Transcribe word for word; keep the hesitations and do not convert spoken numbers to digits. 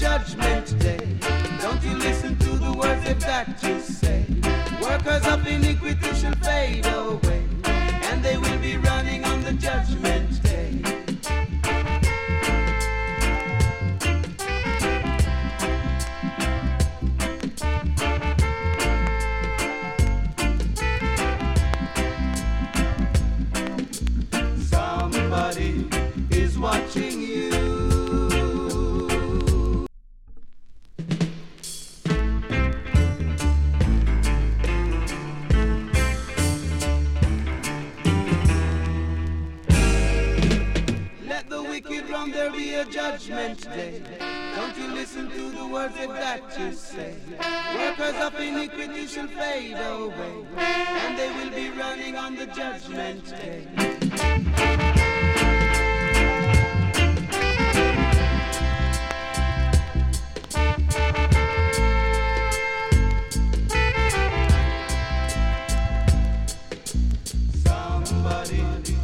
judgment day. Don't you listen to the words they've got to say. Workers of iniquity shall fade away, and they will be running on the judgment day. Somebody is watching you. Let the wicked run, there'll be a judgment day. Don't you listen to the words they've got to say. Workers of iniquity shall fade away, and they will be running on the judgment day. Somebody